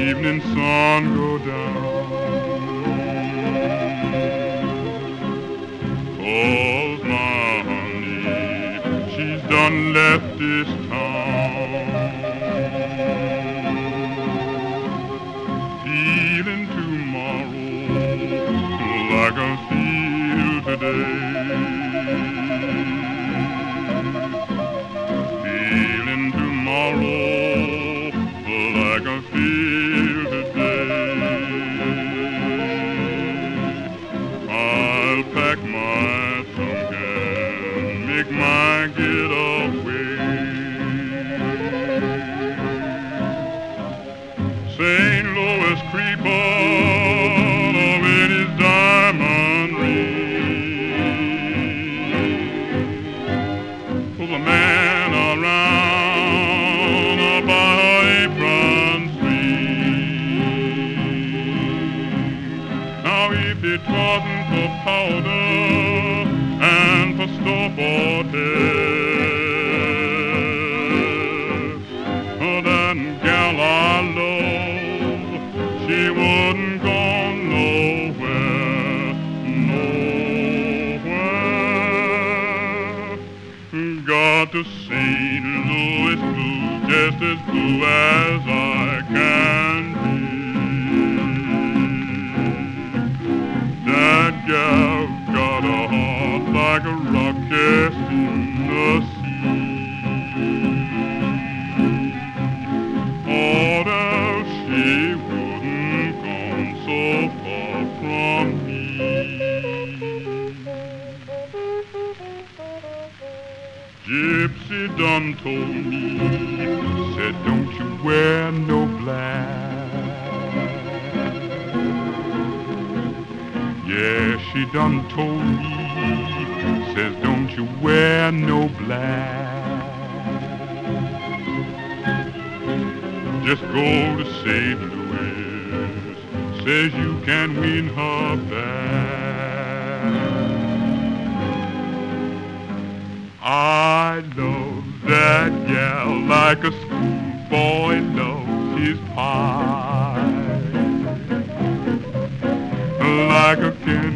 evening sun go down. 'Cause my honey, she's done left this town. Feeling tomorrow like I feel today. Feeling tomorrow like I feel today. I'll pack my trunk and make my getaway. St. Louis creeper with his diamond ring pulls a man around by her apron string. Now if it wasn't for powder and for store for test, that gal I love, she wouldn't go nowhere, nowhere. Got to St. Louis blue, just as blue as I can be. That gal got a heart like a rock cast in the sea. Or else she wouldn't gone so far from me. Gypsy done told me, said don't you wear no black. Yeah, she done told me, says don't you wear no black. Just go to St. Louis, says you can win her back. I love that gal like a schoolboy loves his pie, like a